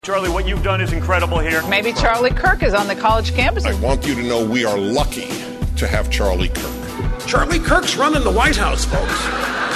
Charlie, what you've done is incredible here. Maybe Charlie Kirk is on the college campus. I want you to know we are lucky to have Charlie Kirk. Charlie Kirk's running the White House, folks.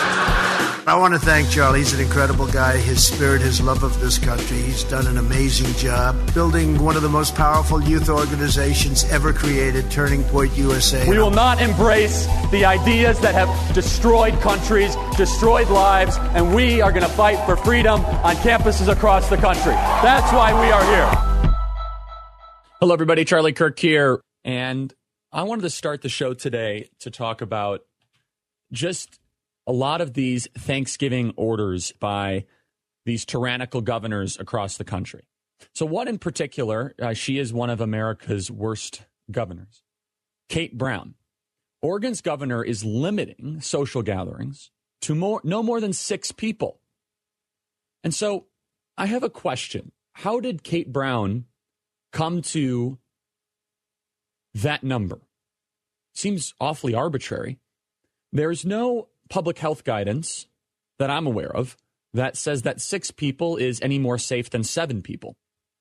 I want to thank Charlie. He's an incredible guy. His spirit, his love of this country. He's done an amazing job building one of the most powerful youth organizations ever created, Turning Point USA. We will not embrace the ideas that have destroyed countries, destroyed lives, and we are going to fight for freedom on campuses across the country. That's why we are here. Hello, everybody. Charlie Kirk here. And I wanted to start the show today to talk about just a lot of these Thanksgiving orders by these tyrannical governors across the country. So one in particular, she is one of America's worst governors, Kate Brown. Oregon's governor is limiting social gatherings to no more than 6 people. And so I have a question. How did Kate Brown come to that number? Seems awfully arbitrary. There's no public health guidance that I'm aware of that says that 6 people is any more safe than 7 people.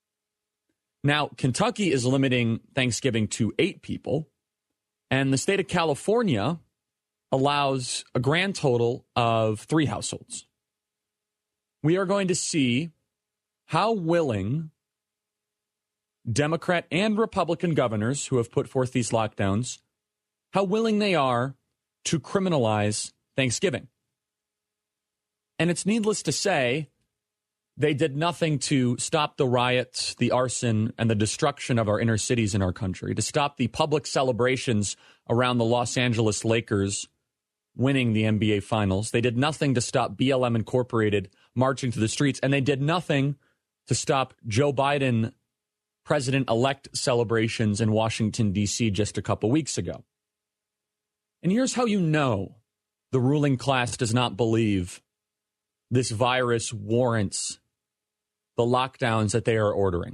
Now, Kentucky is limiting Thanksgiving to 8 people, and the state of California allows a grand total of 3 households. We are going to see how willing Democrat and Republican governors who have put forth these lockdowns, how willing they are to criminalize Thanksgiving. And it's needless to say, they did nothing to stop the riots, the arson, and the destruction of our inner cities in our country, to stop the public celebrations around the Los Angeles Lakers winning the NBA Finals. They did nothing to stop BLM Incorporated marching to the streets, and they did nothing to stop Joe Biden president-elect celebrations in Washington, D.C. just a couple weeks ago. And here's how you know the ruling class does not believe this virus warrants the lockdowns that they are ordering.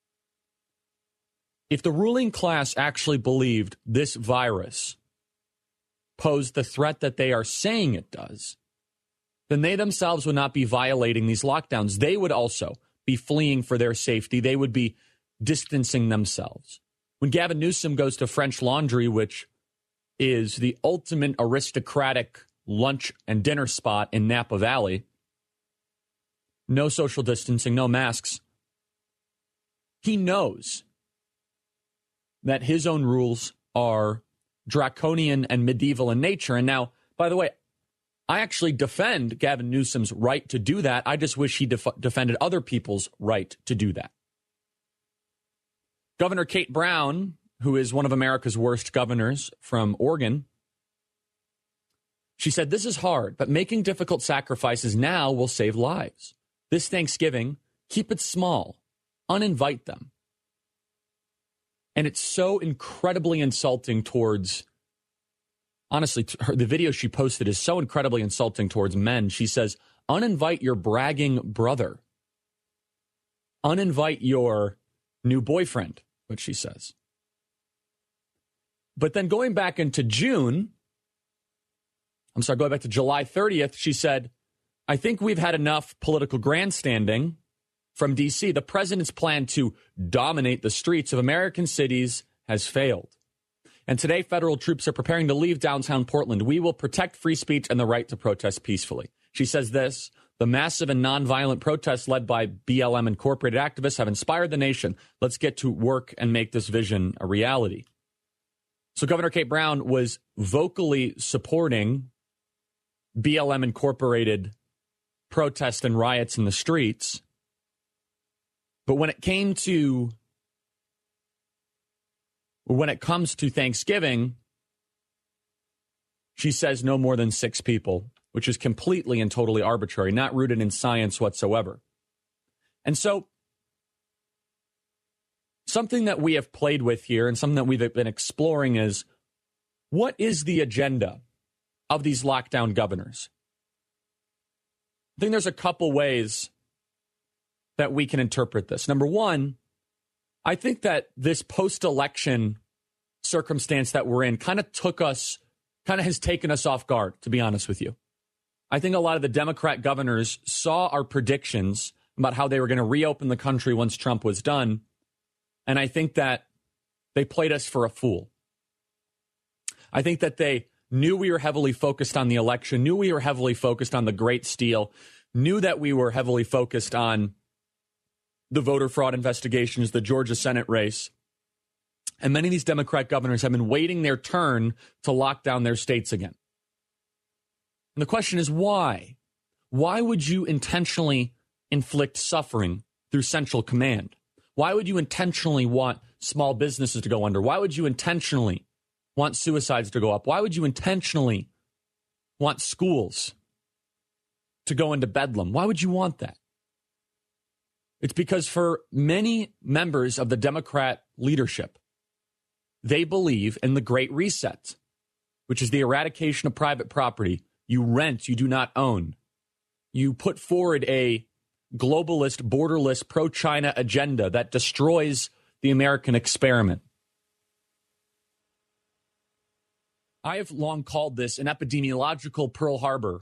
If the ruling class actually believed this virus posed the threat that they are saying it does, then they themselves would not be violating these lockdowns. They would also be fleeing for their safety. They would be distancing themselves. When Gavin Newsom goes to French Laundry, which is the ultimate aristocratic lunch and dinner spot in Napa Valley, no social distancing, no masks, he knows that his own rules are draconian and medieval in nature. And now, by the way, I actually defend Gavin Newsom's right to do that. I just wish he defended other people's right to do that. Governor Kate Brown, who is one of America's worst governors from Oregon, she said, "This is hard, but making difficult sacrifices now will save lives. This Thanksgiving, keep it small. Uninvite them." And it's so incredibly insulting towards, honestly, the video she posted is so incredibly insulting towards men. She says, uninvite your bragging brother. Uninvite your new boyfriend, what she says. But then going back into going back to July 30th, she said, "I think we've had enough political grandstanding from D.C. The president's plan to dominate the streets of American cities has failed. And today, federal troops are preparing to leave downtown Portland. We will protect free speech and the right to protest peacefully." She says this, "The massive and nonviolent protests led by BLM Incorporated activists have inspired the nation. Let's get to work and make this vision a reality." So Governor Kate Brown was vocally supporting BLM Incorporated protests and riots in the streets. But when it comes to Thanksgiving, she says no more than 6 people, which is completely and totally arbitrary, not rooted in science whatsoever. And so something that we have played with here and something that we've been exploring is, what is the agenda of these lockdown governors? I think there's a couple ways that we can interpret this. Number one, I think that this post-election circumstance that we're in kind of has taken us off guard, to be honest with you. I think a lot of the Democrat governors saw our predictions about how they were going to reopen the country once Trump was done. And I think that they played us for a fool. I think that they knew we were heavily focused on the election, knew we were heavily focused on the Great Steal, knew that we were heavily focused on the voter fraud investigations, the Georgia Senate race. And many of these Democrat governors have been waiting their turn to lock down their states again. And the question is why? Why would you intentionally inflict suffering through central command? Why would you intentionally want small businesses to go under? Why would you intentionally want suicides to go up? Why would you intentionally want schools to go into bedlam? Why would you want that? It's because for many members of the Democrat leadership, they believe in the Great Reset, which is the eradication of private property. You rent, you do not own. You put forward a globalist, borderless, pro-China agenda that destroys the American experiment. I have long called this an epidemiological Pearl Harbor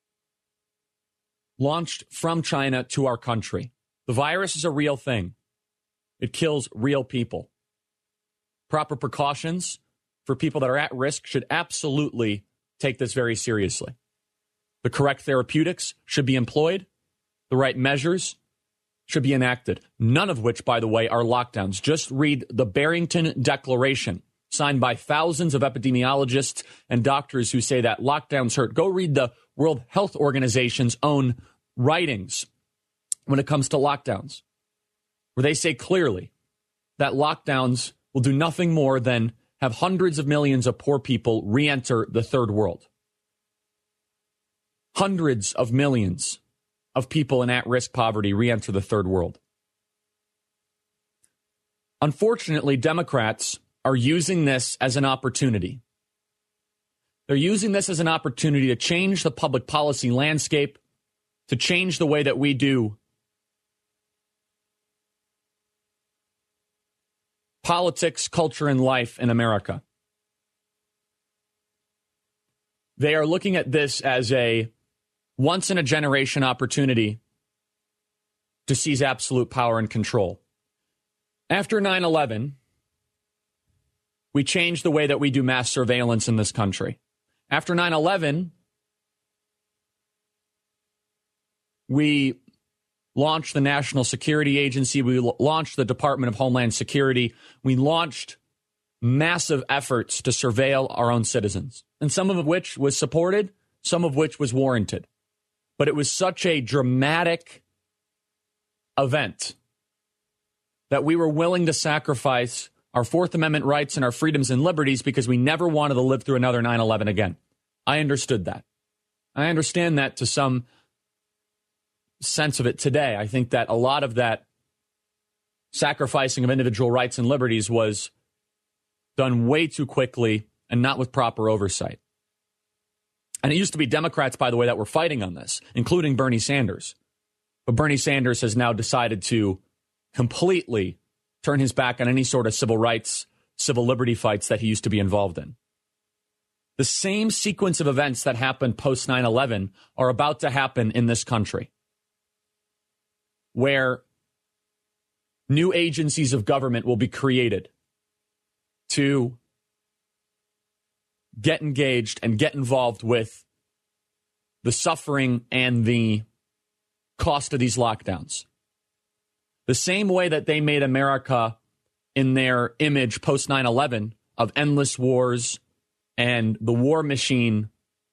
launched from China to our country. The virus is a real thing. It kills real people. Proper precautions for people that are at risk should absolutely take this very seriously. The correct therapeutics should be employed. The right measures should be enacted. None of which, by the way, are lockdowns. Just read the Barrington Declaration, signed by thousands of epidemiologists and doctors who say that lockdowns hurt. Go read the World Health Organization's own writings when it comes to lockdowns, where they say clearly that lockdowns will do nothing more than have hundreds of millions of poor people re-enter the third world. Hundreds of millions of people in at-risk poverty re-enter the third world. Unfortunately, Democrats are using this as an opportunity. They're using this as an opportunity to change the public policy landscape, to change the way that we do politics, culture, and life in America. They are looking at this as a once-in-a-generation opportunity to seize absolute power and control. After 9/11, we changed the way that we do mass surveillance in this country. After 9/11, we launched the National Security Agency. We launched the Department of Homeland Security. We launched massive efforts to surveil our own citizens, and some of which was supported, some of which was warranted. But it was such a dramatic event that we were willing to sacrifice our Fourth Amendment rights and our freedoms and liberties because we never wanted to live through another 9/11 again. I understood that. I understand that to some sense of it today. I think that a lot of that sacrificing of individual rights and liberties was done way too quickly and not with proper oversight. And it used to be Democrats, by the way, that were fighting on this, including Bernie Sanders. But Bernie Sanders has now decided to completely turn his back on any sort of civil rights, civil liberty fights that he used to be involved in. The same sequence of events that happened post 9/11 are about to happen in this country, where new agencies of government will be created to get engaged and get involved with the suffering and the cost of these lockdowns. The same way that they made America in their image post 9/11 of endless wars and the war machine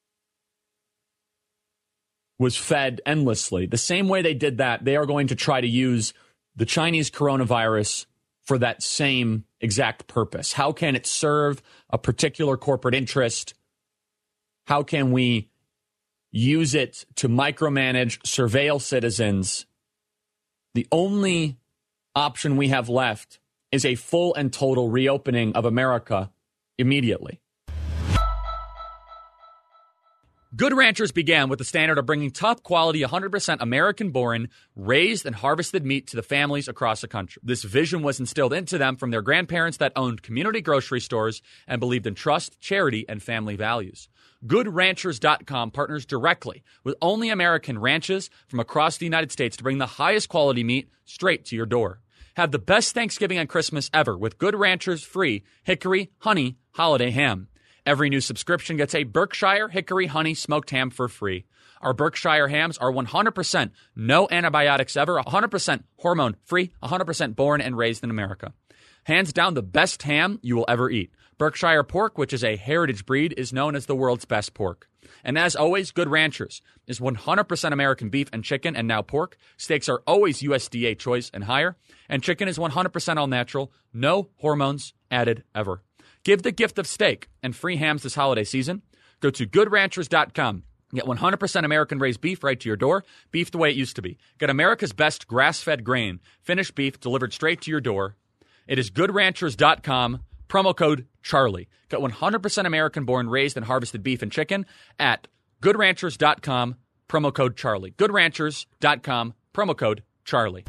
was fed endlessly. The same way they did that, they are going to try to use the Chinese coronavirus for that same exact purpose. How can it serve a particular corporate interest? How can we use it to micromanage, surveil citizens? The only option we have left is a full and total reopening of America immediately. Good Ranchers began with the standard of bringing top quality, 100% American-born, raised and harvested meat to the families across the country. This vision was instilled into them from their grandparents that owned community grocery stores and believed in trust, charity, and family values. GoodRanchers.com partners directly with only American ranches from across the United States to bring the highest quality meat straight to your door. Have the best Thanksgiving and Christmas ever with Good Ranchers free Hickory Honey Holiday Ham. Every new subscription gets a Berkshire Hickory Honey Smoked Ham for free. Our Berkshire hams are 100% no antibiotics ever, 100% hormone-free, 100% born and raised in America. Hands down the best ham you will ever eat. Berkshire pork, which is a heritage breed, is known as the world's best pork. And as always, Good Ranchers is 100% American beef and chicken and now pork. Steaks are always USDA choice and higher. And chicken is 100% all natural, no hormones added ever. Give the gift of steak and free hams this holiday season. Go to GoodRanchers.com. Get 100% American-raised beef right to your door, beef the way it used to be. Get America's best grass-fed grain, finished beef delivered straight to your door. It is GoodRanchers.com, promo code Charlie. Get 100% American-born, raised, and harvested beef and chicken at GoodRanchers.com, promo code Charlie. GoodRanchers.com, promo code Charlie.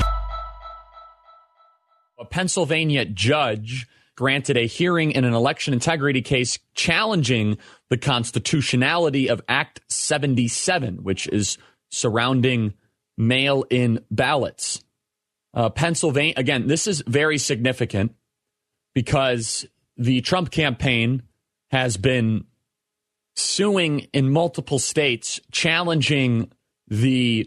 A Pennsylvania judge granted a hearing in an election integrity case challenging the constitutionality of Act 77, which is surrounding mail-in ballots. Pennsylvania, again, this is very significant because the Trump campaign has been suing in multiple states, challenging the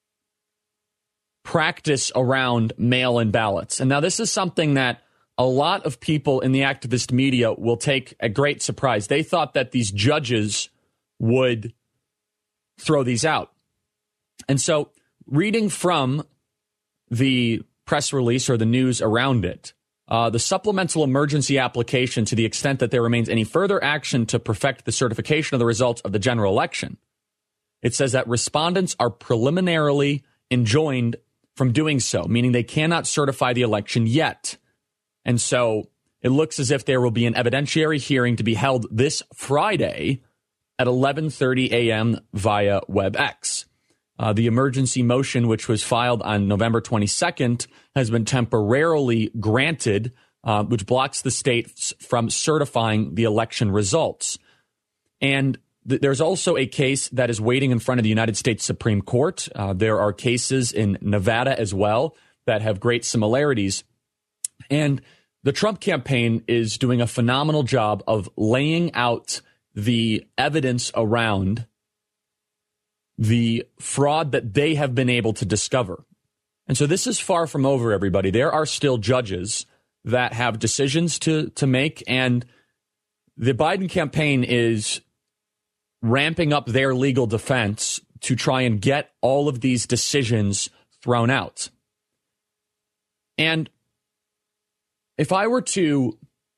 practice around mail-in ballots. And now this is something that a lot of people in the activist media will take a great surprise. They thought that these judges would throw these out. And so reading from the press release or the news around it, the supplemental emergency application, to the extent that there remains any further action to perfect the certification of the results of the general election, it says that respondents are preliminarily enjoined from doing so, meaning they cannot certify the election yet. And so it looks as if there will be an evidentiary hearing to be held this Friday at 11:30 a.m. via WebEx. The emergency motion, which was filed on November 22nd, has been temporarily granted, which blocks the state from certifying the election results. And there's also a case that is waiting in front of the United States Supreme Court. There are cases in Nevada as well that have great similarities. And the Trump campaign is doing a phenomenal job of laying out the evidence around the fraud that they have been able to discover. And so this is far from over, everybody. There are still judges that have decisions to make, and the Biden campaign is ramping up their legal defense to try and get all of these decisions thrown out. And if I were to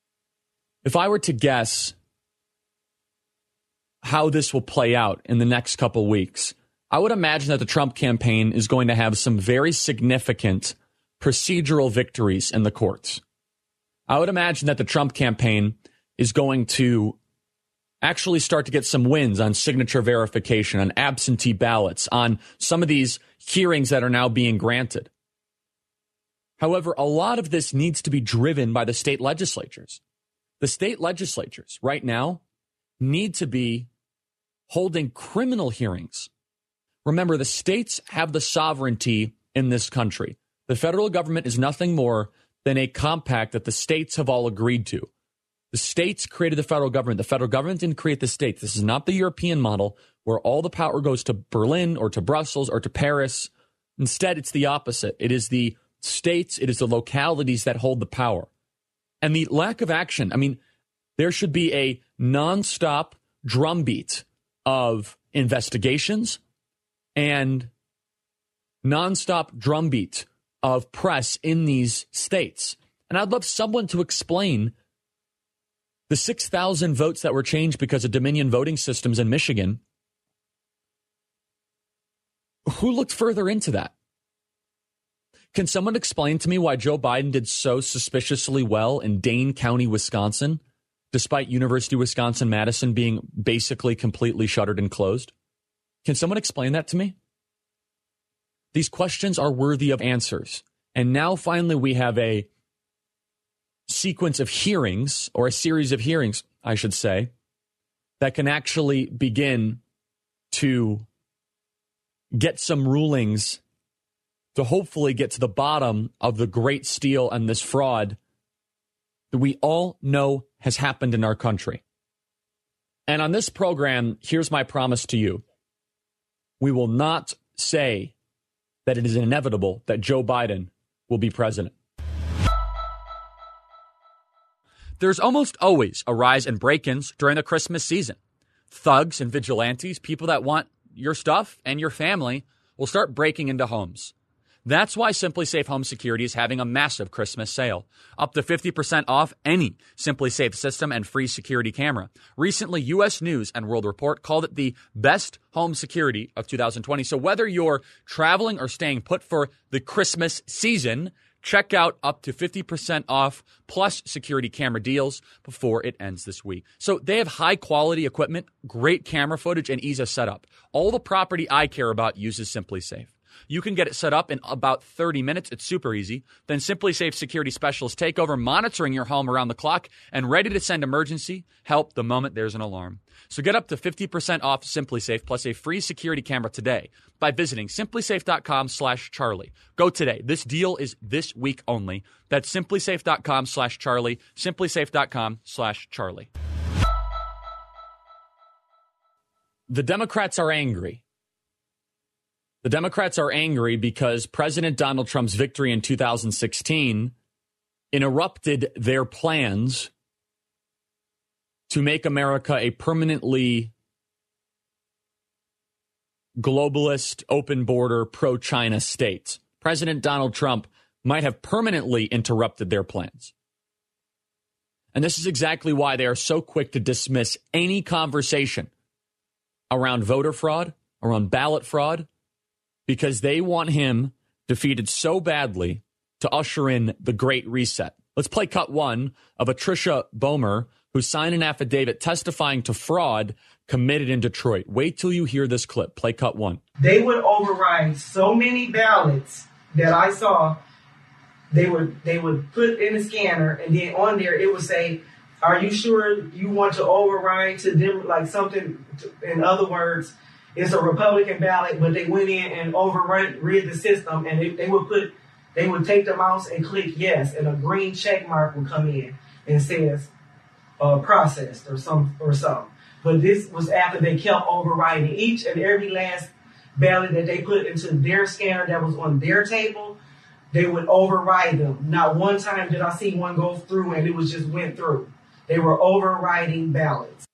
guess how this will play out in the next couple weeks, I would imagine that the Trump campaign is going to have some very significant procedural victories in the courts. I would imagine that the Trump campaign is going to actually start to get some wins on signature verification, on absentee ballots, on some of these hearings that are now being granted. However, a lot of this needs to be driven by the state legislatures. The state legislatures right now need to be holding criminal hearings. Remember, the states have the sovereignty in this country. The federal government is nothing more than a compact that the states have all agreed to. The states created the federal government. The federal government didn't create the states. This is not the European model where all the power goes to Berlin or to Brussels or to Paris. Instead, it's the opposite. It is the states, it is the localities that hold the power. And the lack of action, I mean, there should be a nonstop drumbeat of investigations and nonstop drumbeat of press in these states. And I'd love someone to explain the 6,000 votes that were changed because of Dominion voting systems in Michigan. Who looked further into that? Can someone explain to me why Joe Biden did so suspiciously well in Dane County, Wisconsin, despite University of Wisconsin-Madison being basically completely shuttered and closed? Can someone explain that to me? These questions are worthy of answers. And now finally we have a sequence of hearings, or a series of hearings, I should say, that can actually begin to get some rulings to hopefully get to the bottom of the great steal and this fraud that we all know has happened in our country. And on this program, here's my promise to you. We will not say that it is inevitable that Joe Biden will be president. There's almost always a rise in break-ins during the Christmas season. Thugs and vigilantes, people that want your stuff and your family, will start breaking into homes. That's why SimpliSafe Home Security is having a massive Christmas sale. Up to 50% off any SimpliSafe system and free security camera. Recently, U.S. News and World Report called it the best home security of 2020. So whether you're traveling or staying put for the Christmas season, check out up to 50% off plus security camera deals before it ends this week. So they have high quality equipment, great camera footage, and ease of setup. All the property I care about uses SimpliSafe. You can get it set up in about 30 minutes. It's super easy. Then SimpliSafe security specialists take over, monitoring your home around the clock and ready to send emergency help the moment there's an alarm. So get up to 50% off SimpliSafe plus a free security camera today by visiting SimpliSafe.com/Charlie. Go today. This deal is this week only. That's SimpliSafe.com/Charlie. SimpliSafe.com/Charlie. The Democrats are angry. The Democrats are angry because President Donald Trump's victory in 2016 interrupted their plans to make America a permanently globalist, open border, pro-China state. President Donald Trump might have permanently interrupted their plans. And this is exactly why they are so quick to dismiss any conversation around voter fraud, around ballot fraud, because they want him defeated so badly to usher in the Great Reset. Let's play cut one of Patricia Boehmer, who signed an affidavit testifying to fraud committed in Detroit. Wait till you hear this clip. Play cut one. They would override so many ballots that I saw. They would put in the scanner, and then on there it would say, "Are you sure you want to override to them?" Like something, in other words, it's a Republican ballot, but they went in and overrid the system, and they would take the mouse and click yes, and a green check mark would come in and says processed or something. But this was after they kept overriding each and every last ballot that they put into their scanner that was on their table. They would override them. Not one time did I see one go through and it was just went through. They were overriding ballots.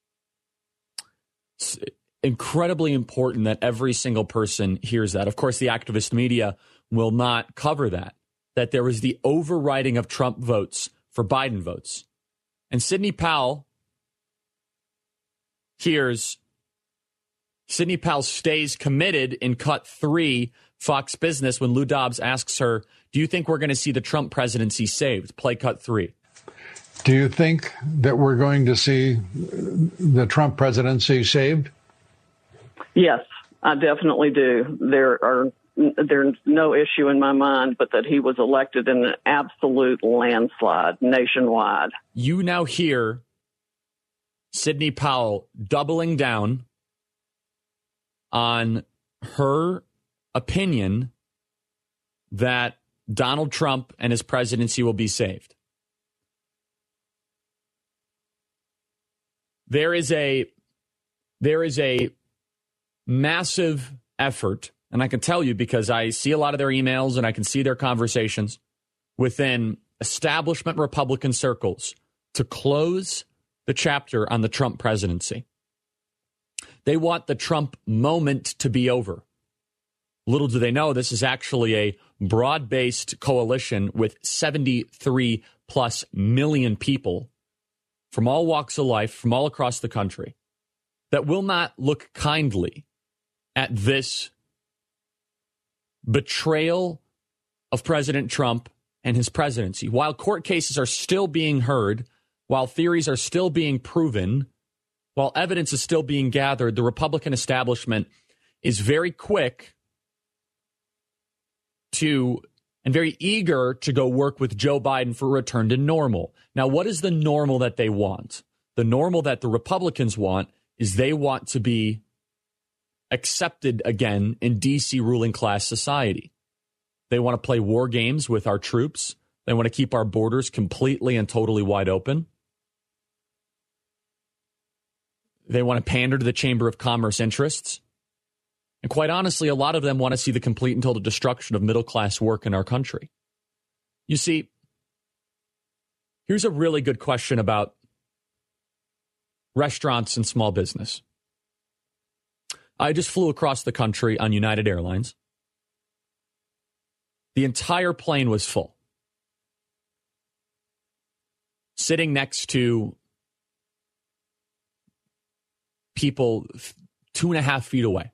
It's incredibly important that every single person hears that. Of course, the activist media will not cover that there was the overriding of Trump votes for Biden votes. And Sidney Powell stays committed in cut 3, Fox Business, when Lou Dobbs asks her, do you think we're going to see the Trump presidency saved? Play cut 3. Do you think that we're going to see the Trump presidency saved? Yes, I definitely do. There's no issue in my mind, but that he was elected in an absolute landslide nationwide. You now hear Sidney Powell doubling down on her opinion that Donald Trump and his presidency will be saved. There is a massive effort, and I can tell you because I see a lot of their emails and I can see their conversations within establishment Republican circles to close the chapter on the Trump presidency. They want the Trump moment to be over. Little do they know, this is actually a broad-based coalition with 73 plus million people from all walks of life, from all across the country, that will not look kindly at this betrayal of President Trump and his presidency. While court cases are still being heard while theories are still being proven, while evidence is still being gathered, the Republican establishment is very quick to and very eager to go work with Joe Biden for a return to normal. Now, what is the normal that they want? The normal that the Republicans want is they want to be accepted again in D.C. ruling class society. They want to play war games with our troops. They want to keep our borders completely and totally wide open. They want to pander to the Chamber of Commerce interests. And quite honestly, a lot of them want to see the complete and total destruction of middle-class work in our country. You see, here's a really good question about restaurants and small business. I just flew across the country on United Airlines. The entire plane was full. Sitting next to people 2.5 feet away.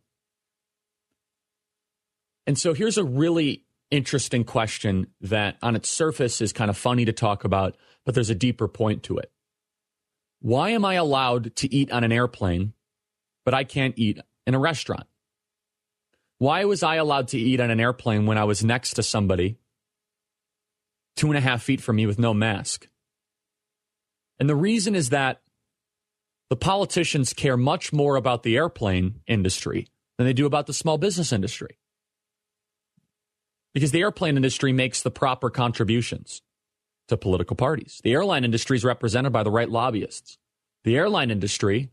And so here's a really interesting question that on its surface is kind of funny to talk about, but there's a deeper point to it. Why am I allowed to eat on an airplane, but I can't eat in a restaurant? Why was I allowed to eat on an airplane when I was next to somebody 2.5 feet from me with no mask? And the reason is that the politicians care much more about the airplane industry than they do about the small business industry. Because the airplane industry makes the proper contributions to political parties. The airline industry is represented by the right lobbyists. The airline industry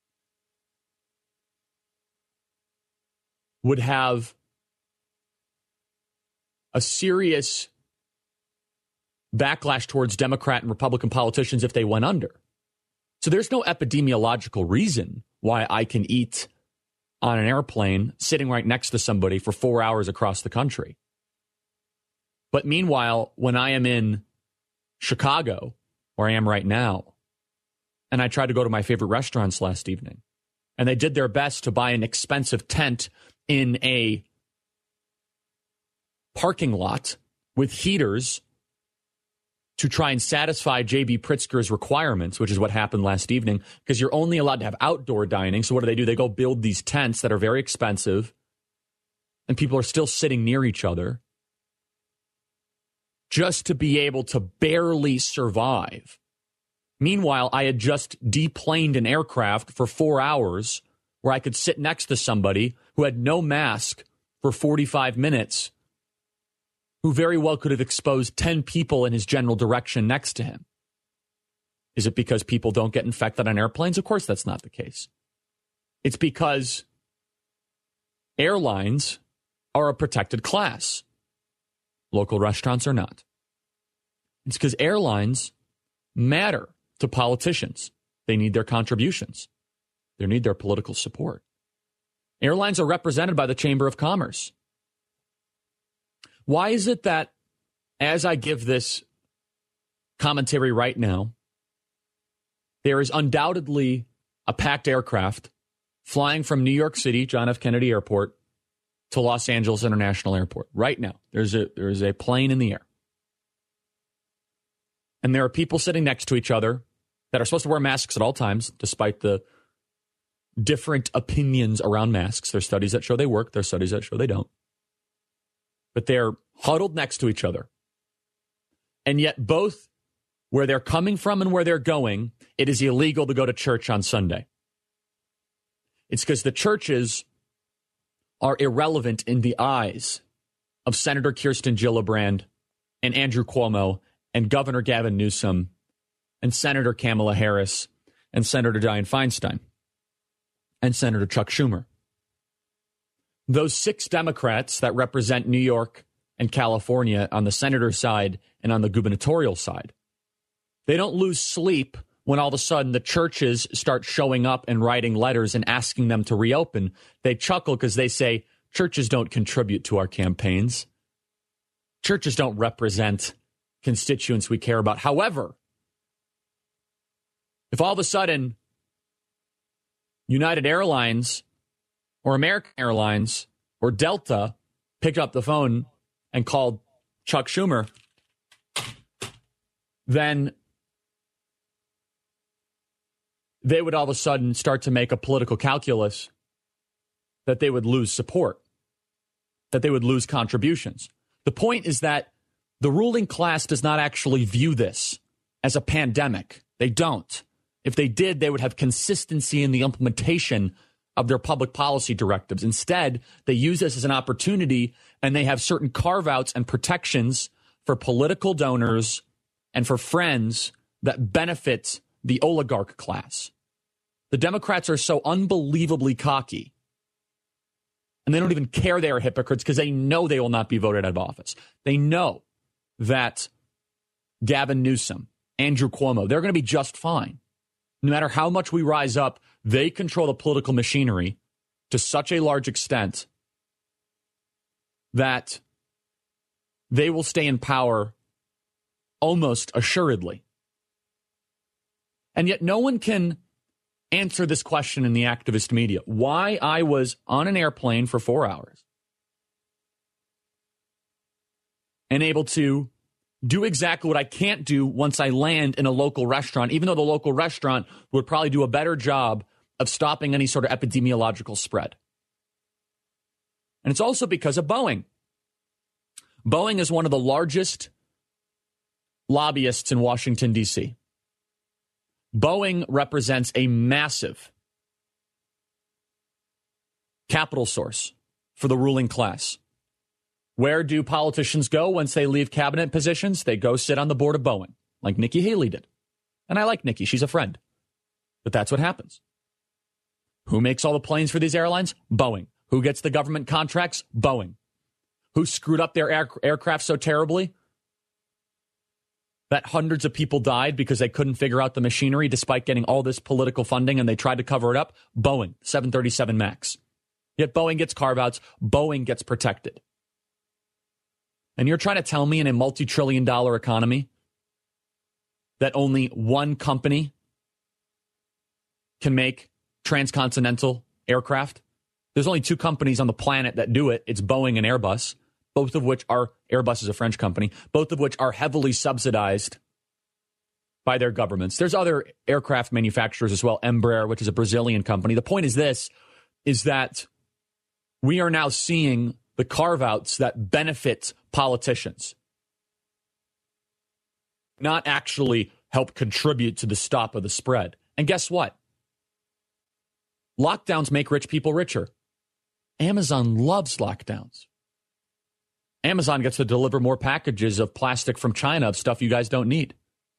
would have a serious backlash towards Democrat and Republican politicians if they went under. So there's no epidemiological reason why I can eat on an airplane sitting right next to somebody for 4 hours across the country. But meanwhile, when I am in Chicago, where I am right now, and I tried to go to my favorite restaurants last evening, and they did their best to buy an expensive tent in a parking lot with heaters to try and satisfy J.B. Pritzker's requirements, which is what happened last evening, because you're only allowed to have outdoor dining. So what do? They go build these tents that are very expensive, and people are still sitting near each other just to be able to barely survive. Meanwhile, I had just deplaned an aircraft for 4 hours where I could sit next to somebody who had no mask for 45 minutes, who very well could have exposed 10 people in his general direction next to him. Is it because people don't get infected on airplanes? Of course, that's not the case. It's because airlines are a protected class. Local restaurants are not. It's because airlines matter to politicians. They need their contributions. They need their political support. Airlines are represented by the Chamber of Commerce. Why is it that as I give this commentary right now, there is undoubtedly a packed aircraft flying from New York City, John F. Kennedy Airport, to Los Angeles International Airport. Right now, there's a plane in the air. And there are people sitting next to each other that are supposed to wear masks at all times, despite the different opinions around masks. There's studies that show they work. There's studies that show they don't. But they're huddled next to each other. And yet both where they're coming from and where they're going, it is illegal to go to church on Sunday. It's because the churches are irrelevant in the eyes of Senator Kirsten Gillibrand and Andrew Cuomo and Governor Gavin Newsom and Senator Kamala Harris and Senator Dianne Feinstein and Senator Chuck Schumer. Those 6 Democrats that represent New York and California on the senator side and on the gubernatorial side, they don't lose sleep when all of a sudden the churches start showing up and writing letters and asking them to reopen. They chuckle because they say, churches don't contribute to our campaigns. Churches don't represent constituents we care about. However, if all of a sudden United Airlines or American Airlines or Delta picked up the phone and called Chuck Schumer, then they would all of a sudden start to make a political calculus that they would lose support, that they would lose contributions. The point is that the ruling class does not actually view this as a pandemic. They don't. If they did, they would have consistency in the implementation of their public policy directives. Instead, they use this as an opportunity, and they have certain carve-outs and protections for political donors and for friends that benefit the oligarch class. The Democrats are so unbelievably cocky, and they don't even care they are hypocrites because they know they will not be voted out of office. They know that Gavin Newsom, Andrew Cuomo, they're going to be just fine. No matter how much we rise up, they control the political machinery to such a large extent that they will stay in power almost assuredly. And yet no one can answer this question in the activist media. Why I was on an airplane for 4 hours and able to do exactly what I can't do once I land in a local restaurant, even though the local restaurant would probably do a better job of stopping any sort of epidemiological spread. And it's also because of Boeing. Boeing is one of the largest lobbyists in Washington, D.C. Boeing represents a massive capital source for the ruling class. Where do politicians go once they leave cabinet positions? They go sit on the board of Boeing, like Nikki Haley did. And I like Nikki. She's a friend. But that's what happens. Who makes all the planes for these airlines? Boeing. Who gets the government contracts? Boeing. Who screwed up their aircraft so terribly that hundreds of people died because they couldn't figure out the machinery despite getting all this political funding and they tried to cover it up? Boeing, 737 MAX. Yet Boeing gets carve-outs. Boeing gets protected. And you're trying to tell me in a multi-trillion-dollar economy that only one company can make transcontinental aircraft? There's only two companies on the planet that do it. It's Boeing and Airbus, both of which are, Airbus is a French company, both of which are heavily subsidized by their governments. There's other aircraft manufacturers as well, Embraer, which is a Brazilian company. The point is this, is that we are now seeing the carve-outs that benefit politicians, not actually help contribute to the stop of the spread. And guess what? Lockdowns make rich people richer. Amazon loves lockdowns. Amazon gets to deliver more packages of plastic from China of stuff you guys don't need.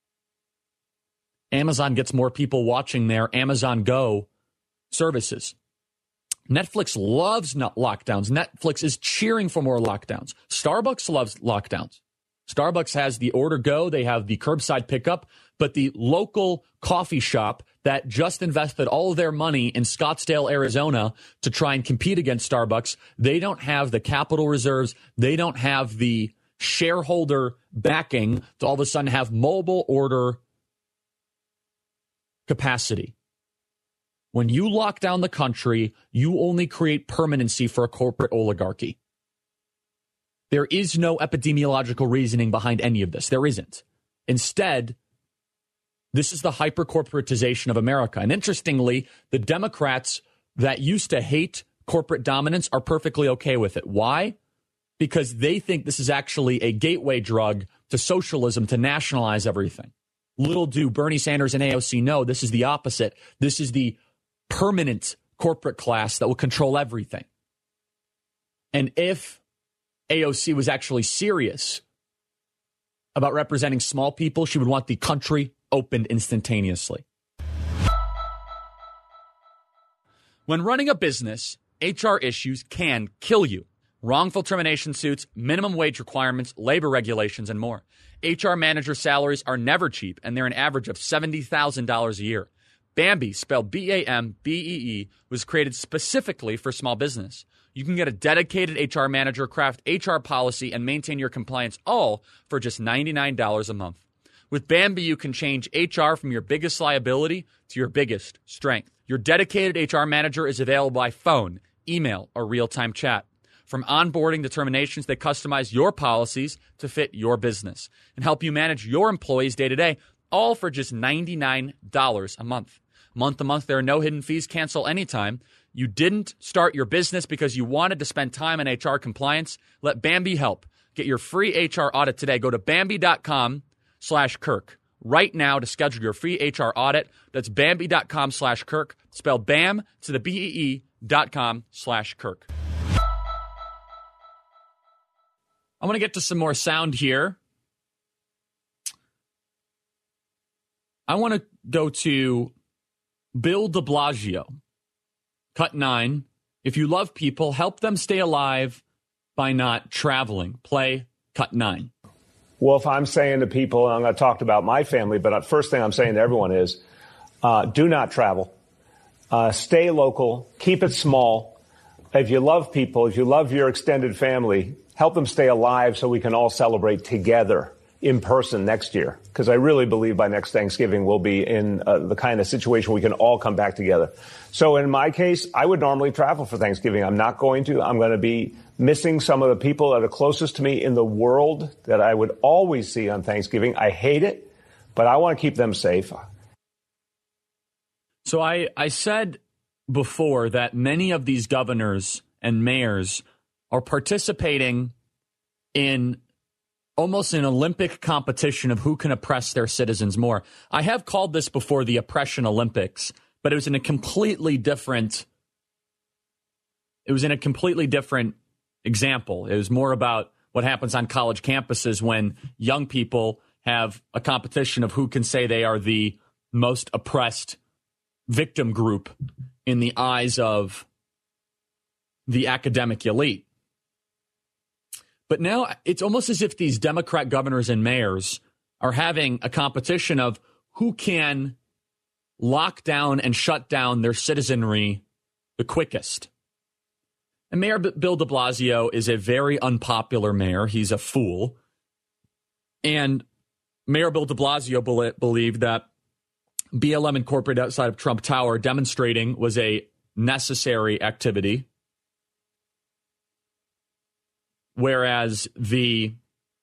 Amazon gets more people watching their Amazon Go services. Netflix loves lockdowns. Netflix is cheering for more lockdowns. Starbucks loves lockdowns. Starbucks has the order go. They have the curbside pickup. But the local coffee shop that just invested all of their money in Scottsdale, Arizona to try and compete against Starbucks, they don't have the capital reserves. They don't have the shareholder backing to all of a sudden have mobile order capacity. When you lock down the country, you only create permanency for a corporate oligarchy. There is no epidemiological reasoning behind any of this. There isn't. Instead, this is the hyper-corporatization of America. And interestingly, the Democrats that used to hate corporate dominance are perfectly okay with it. Why? Because they think this is actually a gateway drug to socialism, to nationalize everything. Little do Bernie Sanders and AOC know this is the opposite. This is the permanent corporate class that will control everything. And if AOC was actually serious about representing small people, she would want the country opened instantaneously. When running a business, HR issues can kill you. Wrongful termination suits, minimum wage requirements, labor regulations, and more. HR manager salaries are never cheap, and they're an average of $70,000 a year. Bambee, spelled B-A-M-B-E-E, was created specifically for small business. You can get a dedicated HR manager, craft HR policy, and maintain your compliance all for just $99 a month. With Bambee, you can change HR from your biggest liability to your biggest strength. Your dedicated HR manager is available by phone, email, or real-time chat. From onboarding to terminations, they customize your policies to fit your business and help you manage your employees day to day, all for just $99 a month. month to month. There are no hidden fees. Cancel anytime. You didn't start your business because you wanted to spend time in HR compliance. Let Bambee help. Get your free HR audit today. Go to Bambee.com/Kirk right now to schedule your free HR audit. That's Bambee.com/Kirk. Spell BAM to the BEE.com/Kirk. I want to get to some more sound here. I want to go to Bill de Blasio. Cut 9. If you love people, help them stay alive by not traveling. Play Cut 9. Well, if I'm saying to people, and I'm going to talk about my family, but first thing I'm saying to everyone is do not travel. Stay local. Keep it small. If you love people, if you love your extended family, help them stay alive so we can all celebrate together in person next year. Because I really believe by next Thanksgiving we'll be in the kind of situation we can all come back together. So in my case, I would normally travel for Thanksgiving. I'm not going to. I'm going to be missing some of the people that are closest to me in the world that I would always see on Thanksgiving. I hate it, but I want to keep them safe. So I said before that many of these governors and mayors are participating in almost an Olympic competition of who can oppress their citizens more. I have called this before the Oppression Olympics, but it was in a completely different example. It was more about what happens on college campuses when young people have a competition of who can say they are the most oppressed victim group in the eyes of the academic elite. But now it's almost as if these Democrat governors and mayors are having a competition of who can lock down and shut down their citizenry the quickest. And Mayor Bill de Blasio is a very unpopular mayor. He's a fool. And Mayor Bill de Blasio believed that BLM Incorporated outside of Trump Tower demonstrating was a necessary activity, whereas the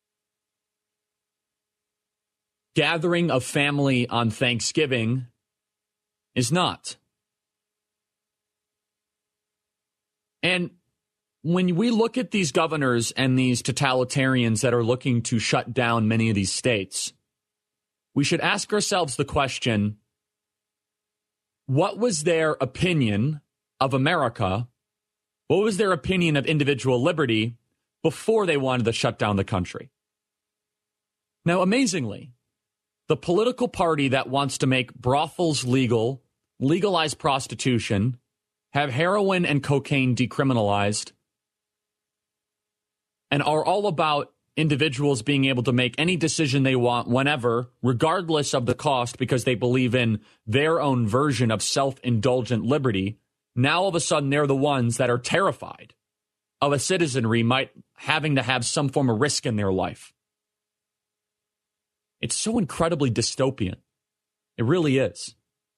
gathering of family on Thanksgiving is not. And when we look at these governors and these totalitarians that are looking to shut down many of these states, we should ask ourselves the question, what was their opinion of America? What was their opinion of individual liberty before they wanted to shut down the country? Now, amazingly, the political party that wants to make brothels legal, legalize prostitution, have heroin and cocaine decriminalized, and are all about individuals being able to make any decision they want whenever, regardless of the cost, because they believe in their own version of self-indulgent liberty, now all of a sudden they're the ones that are terrified of a citizenry having to have some form of risk in their life. It's so incredibly dystopian. It really is.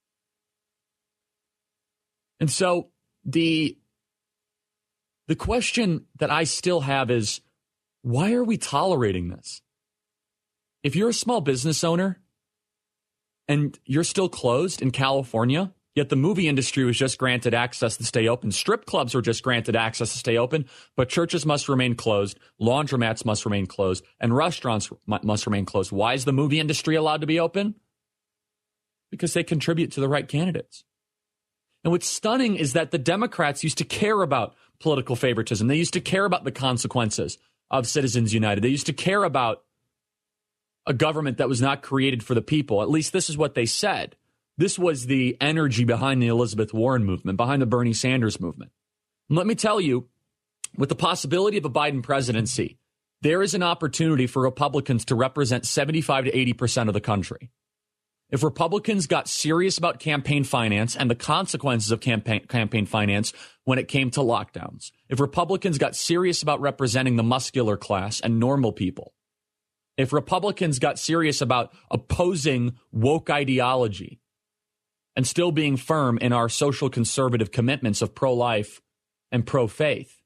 And so the question that I still have is, why are we tolerating this? If you're a small business owner and you're still closed in California, yet the movie industry was just granted access to stay open, strip clubs were just granted access to stay open, but churches must remain closed, laundromats must remain closed, and restaurants must remain closed. Why is the movie industry allowed to be open? Because they contribute to the right candidates. And what's stunning is that the Democrats used to care about political favoritism. They used to care about the consequences of Citizens United. They used to care about a government that was not created for the people. At least this is what they said. This was the energy behind the Elizabeth Warren movement, behind the Bernie Sanders movement. And let me tell you, with the possibility of a Biden presidency, there is an opportunity for Republicans to represent 75 to 80% of the country. If Republicans got serious about campaign finance and the consequences of campaign finance when it came to lockdowns, if Republicans got serious about representing the muscular class and normal people, if Republicans got serious about opposing woke ideology and still being firm in our social conservative commitments of pro-life and pro-faith,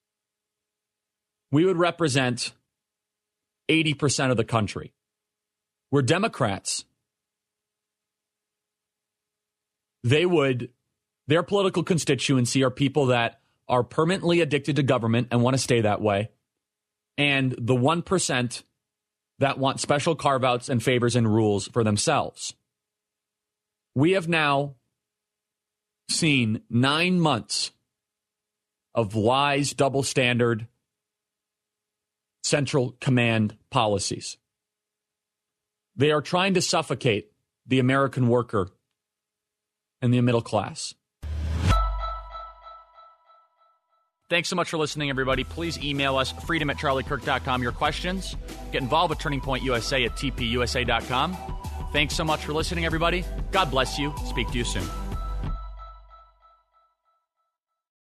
we would represent 80% of the country. Where Democrats their political constituency are people that are permanently addicted to government and want to stay that way, and the 1% that want special carve-outs and favors and rules for themselves. We have now seen 9 months of lies, double standard, central command policies. They are trying to suffocate the American worker and the middle class. Thanks so much for listening, everybody. Please email us, freedom@charliekirk.com, your questions. Get involved with Turning Point USA at tpusa.com. Thanks so much for listening, everybody. God bless you. Speak to you soon.